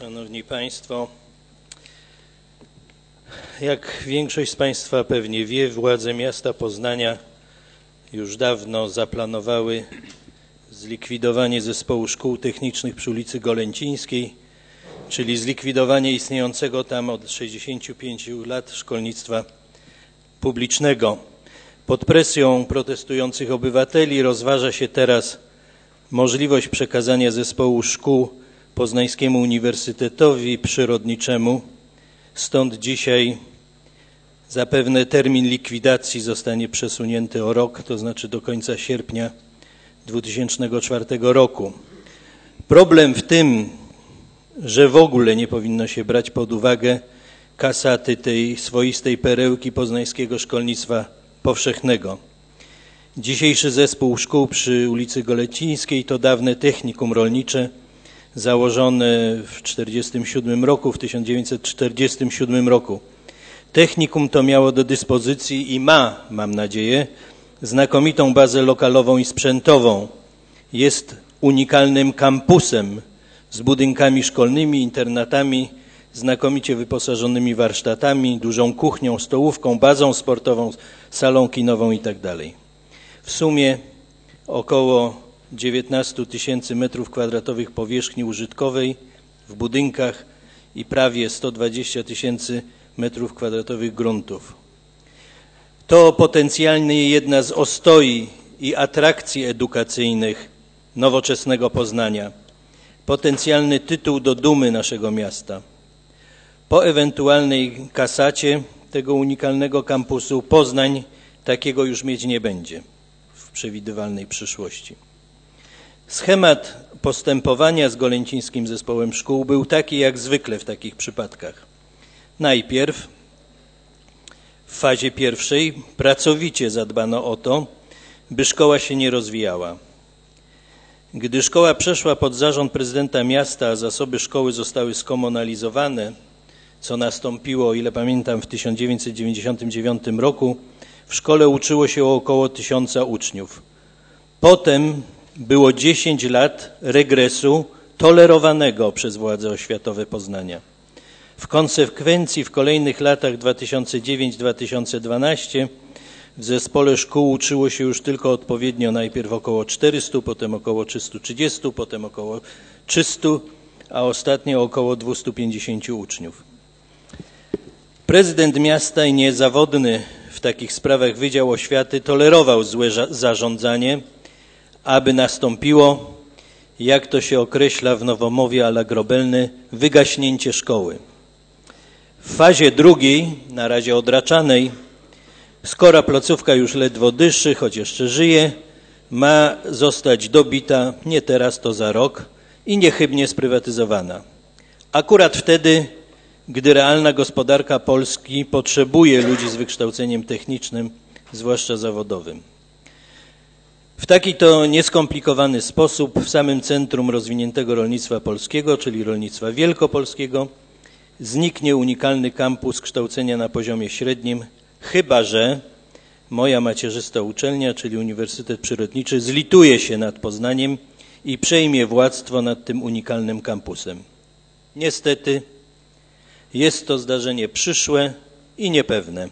Szanowni Państwo, jak większość z Państwa pewnie wie, władze miasta Poznania już dawno zaplanowały zlikwidowanie Zespołu Szkół Technicznych przy ulicy Golęcińskiej, czyli zlikwidowanie istniejącego tam od 65 lat szkolnictwa publicznego. Pod presją protestujących obywateli rozważa się teraz możliwość przekazania Zespołu Szkół Poznańskiemu Uniwersytetowi Przyrodniczemu. Stąd dzisiaj zapewne termin likwidacji zostanie przesunięty o rok, to znaczy do końca sierpnia 2004 roku. Problem w tym, że w ogóle nie powinno się brać pod uwagę kasaty tej swoistej perełki poznańskiego szkolnictwa powszechnego. Dzisiejszy zespół szkół przy ulicy Golęcińskiej to dawne technikum rolnicze założone w 1947 roku. Technikum to miało do dyspozycji i ma, mam nadzieję, znakomitą bazę lokalową i sprzętową. Jest unikalnym kampusem z budynkami szkolnymi, internatami, znakomicie wyposażonymi warsztatami, dużą kuchnią, stołówką, bazą sportową, salą kinową itd. W sumie około 19 000 metrów kwadratowych powierzchni użytkowej w budynkach i prawie 120 000 metrów kwadratowych gruntów. To potencjalnie jedna z ostoi i atrakcji edukacyjnych nowoczesnego Poznania. Potencjalny tytuł do dumy naszego miasta. Po ewentualnej kasacie tego unikalnego kampusu Poznań takiego już mieć nie będzie w przewidywalnej przyszłości. Schemat postępowania z Golęcińskim Zespołem Szkół był taki jak zwykle w takich przypadkach. Najpierw w fazie pierwszej pracowicie zadbano o to, by szkoła się nie rozwijała. Gdy szkoła przeszła pod zarząd prezydenta miasta, a zasoby szkoły zostały skomunalizowane, co nastąpiło, o ile pamiętam, w 1999 roku, w szkole uczyło się około 1000 uczniów. Potem było 10 lat regresu tolerowanego przez władze oświatowe Poznania. W konsekwencji w kolejnych latach 2009-2012 w zespole szkół uczyło się już tylko odpowiednio najpierw około 400, potem około 330, potem około 300, a ostatnio około 250 uczniów. Prezydent miasta i niezawodny w takich sprawach Wydział Oświaty tolerował złe zarządzanie, aby nastąpiło, jak to się określa w nowomowie alagrobelny, wygaśnięcie szkoły. W fazie drugiej, na razie odraczanej, skoro placówka już ledwo dyszy, choć jeszcze żyje, ma zostać dobita, nie teraz, to za rok, i niechybnie sprywatyzowana. Akurat wtedy, gdy realna gospodarka Polski potrzebuje ludzi z wykształceniem technicznym, zwłaszcza zawodowym. W taki to nieskomplikowany sposób w samym centrum rozwiniętego rolnictwa polskiego, czyli rolnictwa wielkopolskiego, zniknie unikalny kampus kształcenia na poziomie średnim, chyba że moja macierzysta uczelnia, czyli Uniwersytet Przyrodniczy, zlituje się nad Poznaniem i przejmie władztwo nad tym unikalnym kampusem. Niestety jest to zdarzenie przyszłe i niepewne.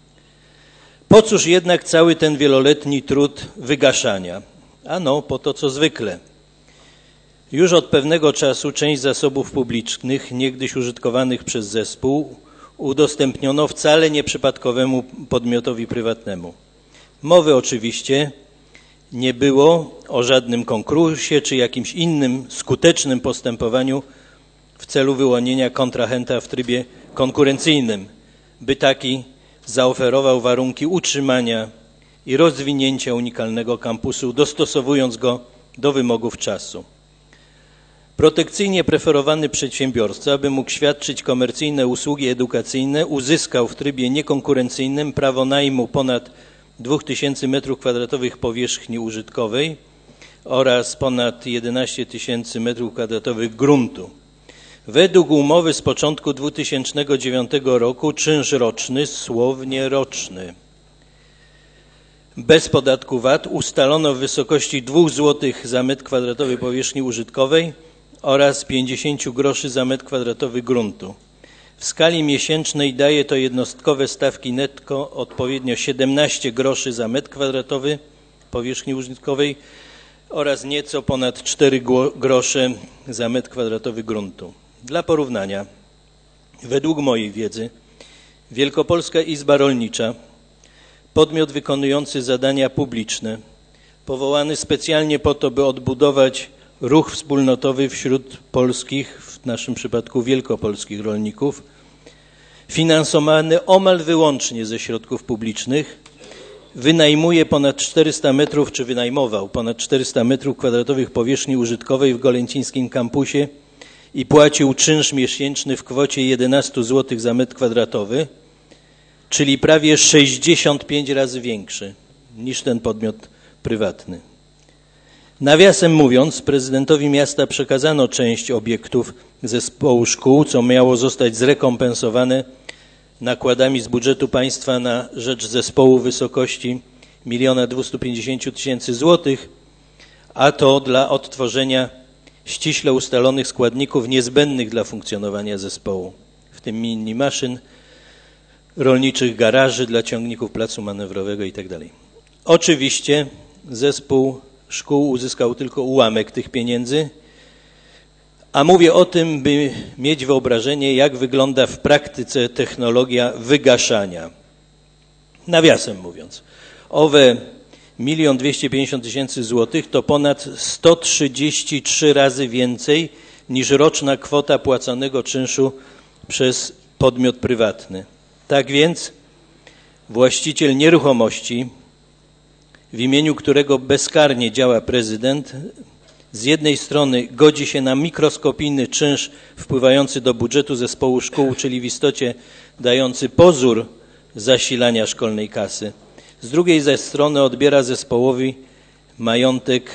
Po cóż jednak cały ten wieloletni trud wygaszania? Ano, po to co zwykle. Już od pewnego czasu część zasobów publicznych, niegdyś użytkowanych przez zespół, udostępniono wcale nieprzypadkowemu podmiotowi prywatnemu. Mowy oczywiście nie było o żadnym konkursie czy jakimś innym skutecznym postępowaniu w celu wyłonienia kontrahenta w trybie konkurencyjnym, by taki zaoferował warunki utrzymania i rozwinięcia unikalnego kampusu, dostosowując go do wymogów czasu. Protekcyjnie preferowany przedsiębiorca, by mógł świadczyć komercyjne usługi edukacyjne, uzyskał w trybie niekonkurencyjnym prawo najmu ponad 2000 m2 powierzchni użytkowej oraz ponad 11 000 m2 gruntu. Według umowy z początku 2009 roku czynsz roczny, słownie roczny, bez podatku VAT ustalono w wysokości 2 zł za metr kwadratowy powierzchni użytkowej oraz 50 groszy za metr kwadratowy gruntu. W skali miesięcznej daje to jednostkowe stawki netto odpowiednio 17 groszy za metr kwadratowy powierzchni użytkowej oraz nieco ponad 4 grosze za metr kwadratowy gruntu. Dla porównania, według mojej wiedzy, Wielkopolska Izba Rolnicza, podmiot wykonujący zadania publiczne, powołany specjalnie po to, by odbudować ruch wspólnotowy wśród polskich, w naszym przypadku wielkopolskich rolników, finansowany omal wyłącznie ze środków publicznych, wynajmuje ponad 400 metrów, czy wynajmował ponad 400 metrów kwadratowych powierzchni użytkowej w Golęcińskim kampusie i płacił czynsz miesięczny w kwocie 11 zł za metr kwadratowy, czyli prawie 65 razy większy niż ten podmiot prywatny. Nawiasem mówiąc, prezydentowi miasta przekazano część obiektów zespołu szkół, co miało zostać zrekompensowane nakładami z budżetu państwa na rzecz zespołu w wysokości 1 250 000 złotych, a to dla odtworzenia ściśle ustalonych składników niezbędnych dla funkcjonowania zespołu, w tym mini maszyn, rolniczych garaży dla ciągników placu manewrowego itd. Oczywiście zespół szkół uzyskał tylko ułamek tych pieniędzy, a mówię o tym, by mieć wyobrażenie, jak wygląda w praktyce technologia wygaszania. Nawiasem mówiąc, owe 1 250 000 złotych to ponad 133 razy więcej niż roczna kwota płaconego czynszu przez podmiot prywatny. Tak więc właściciel nieruchomości, w imieniu którego bezkarnie działa prezydent, z jednej strony godzi się na mikroskopijny czynsz wpływający do budżetu zespołu szkół, czyli w istocie dający pozór zasilania szkolnej kasy. Z drugiej zaś strony odbiera zespołowi majątek,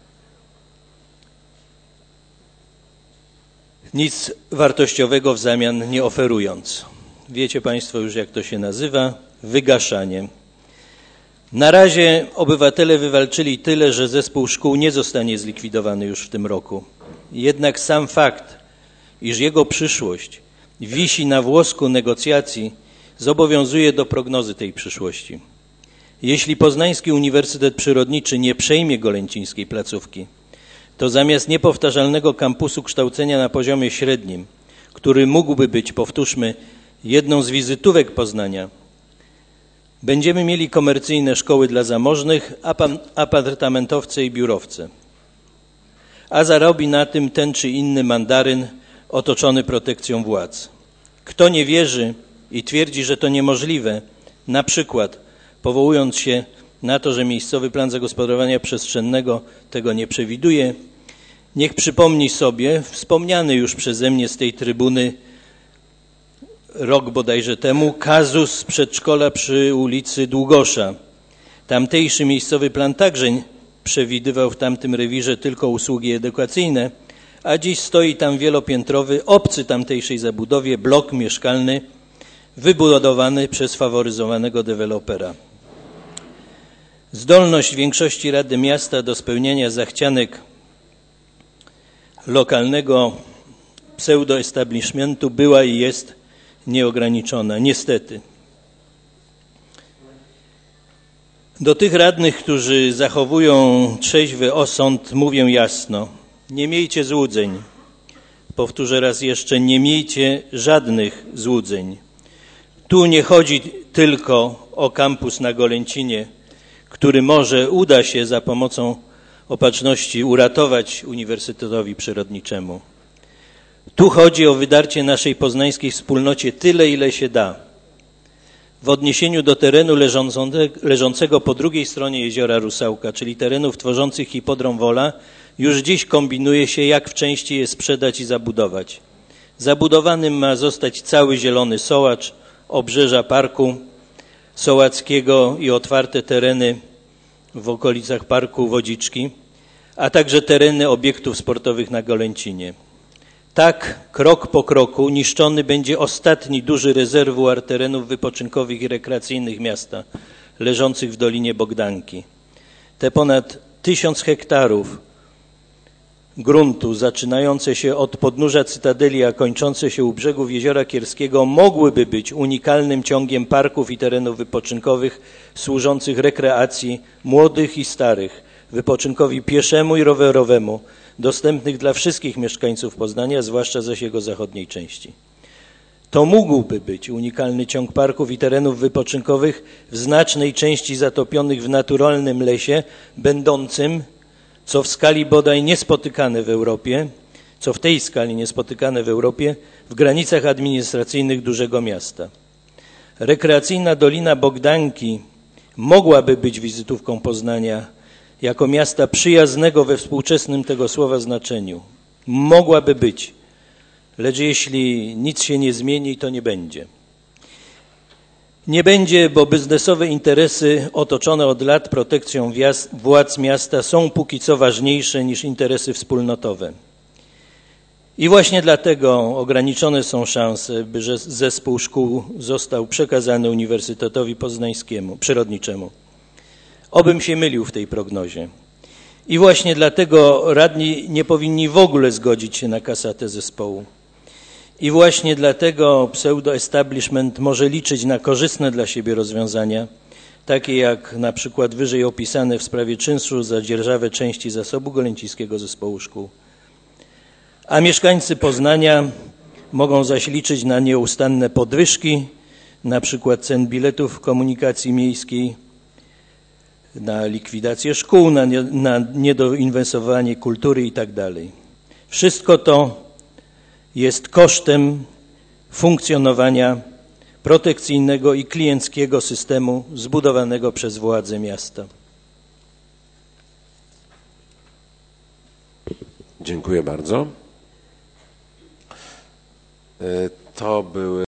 nic wartościowego w zamian nie oferując. Wiecie Państwo już, jak to się nazywa? Wygaszanie. Na razie obywatele wywalczyli tyle, że zespół szkół nie zostanie zlikwidowany już w tym roku. Jednak sam fakt, iż jego przyszłość wisi na włosku negocjacji, zobowiązuje do prognozy tej przyszłości. Jeśli Poznański Uniwersytet Przyrodniczy nie przejmie golęcińskiej placówki, to zamiast niepowtarzalnego kampusu kształcenia na poziomie średnim, który mógłby być, powtórzmy, jedną z wizytówek Poznania, będziemy mieli komercyjne szkoły dla zamożnych, apartamentowce i biurowce. A zarobi na tym ten czy inny mandaryn otoczony protekcją władz. Kto nie wierzy i twierdzi, że to niemożliwe, na przykład powołując się na to, że miejscowy plan zagospodarowania przestrzennego tego nie przewiduje, niech przypomni sobie wspomniany już przeze mnie z tej trybuny rok bodajże temu kazus przedszkola przy ulicy Długosza. Tamtejszy miejscowy plan także przewidywał w tamtym rewirze tylko usługi edukacyjne, a dziś stoi tam wielopiętrowy, obcy tamtejszej zabudowie blok mieszkalny wybudowany przez faworyzowanego dewelopera. Zdolność większości Rady Miasta do spełniania zachcianek lokalnego pseudoestablishmentu była i jest nieograniczona, niestety. Do tych radnych, którzy zachowują trzeźwy osąd, mówię jasno, nie miejcie złudzeń. Powtórzę raz jeszcze, nie miejcie żadnych złudzeń. Tu nie chodzi tylko o kampus na Golęcinie, który może uda się za pomocą opatrzności uratować Uniwersytetowi Przyrodniczemu. Tu chodzi o wydarcie naszej poznańskiej wspólnocie tyle, ile się da. W odniesieniu do terenu leżącego po drugiej stronie jeziora Rusałka, czyli terenów tworzących hipodrom Wola, już dziś kombinuje się, jak w części je sprzedać i zabudować. Zabudowanym ma zostać cały zielony sołacz, obrzeża Parku Sołackiego i otwarte tereny w okolicach Parku Wodziczki, a także tereny obiektów sportowych na Golęcinie. Tak, krok po kroku niszczony będzie ostatni duży rezerwuar terenów wypoczynkowych i rekreacyjnych miasta, leżących w Dolinie Bogdanki. Te ponad 1000 hektarów gruntu zaczynające się od podnóża Cytadeli, a kończące się u brzegów Jeziora Kierskiego mogłyby być unikalnym ciągiem parków i terenów wypoczynkowych służących rekreacji młodych i starych, wypoczynkowi pieszemu i rowerowemu, dostępnych dla wszystkich mieszkańców Poznania, zwłaszcza zaś jego zachodniej części. To mógłby być unikalny ciąg parków i terenów wypoczynkowych w znacznej części zatopionych w naturalnym lesie, będącym, co w skali bodaj niespotykane w Europie, co w tej skali niespotykane w Europie, w granicach administracyjnych dużego miasta. Rekreacyjna Dolina Bogdanki mogłaby być wizytówką Poznania jako miasta przyjaznego we współczesnym tego słowa znaczeniu. Mogłaby być, lecz jeśli nic się nie zmieni, to nie będzie. Nie będzie, bo biznesowe interesy otoczone od lat protekcją władz miasta są póki co ważniejsze niż interesy wspólnotowe. I właśnie dlatego ograniczone są szanse, by zespół szkół został przekazany Uniwersytetowi Poznańskiemu, Przyrodniczemu. Obym się mylił w tej prognozie. I właśnie dlatego radni nie powinni w ogóle zgodzić się na kasatę zespołu. I właśnie dlatego pseudo-establishment może liczyć na korzystne dla siebie rozwiązania, takie jak na przykład wyżej opisane w sprawie czynszu za dzierżawę części zasobu Golęckiego Zespołu Szkół. A mieszkańcy Poznania mogą zaś liczyć na nieustanne podwyżki, na przykład cen biletów komunikacji miejskiej, na likwidację szkół, na niedoinwestowanie kultury itd. Wszystko to jest kosztem funkcjonowania protekcyjnego i klienckiego systemu zbudowanego przez władze miasta. Dziękuję bardzo. To były